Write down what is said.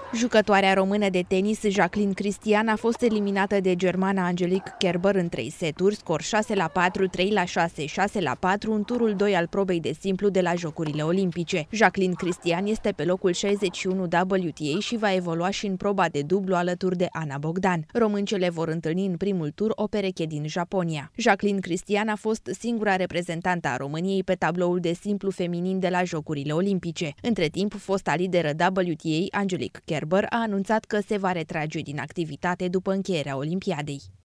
Jucătoarea română de tenis Jacqueline Cristian a fost eliminată de germana Angelique Kerber în 3 seturi, scor 6-4, 3-6, 6-4 în turul 2 al probei de simplu de la Jocurile Olimpice. Jacqueline Cristian este pe locul 61 WTA și va evolua și în proba de dublu alături de Ana Bogdan. Româncele vor întâlni în primul tur o pereche din Japonia. Jacqueline Cristian a fost singura reprezentantă a României pe tabloul de simplu feminin de la Jocurile Olimpice. Între timp, fosta lideră WTA, Angelique Kerber, a anunțat că se va retrage din activitate după încheierea Olimpiadei.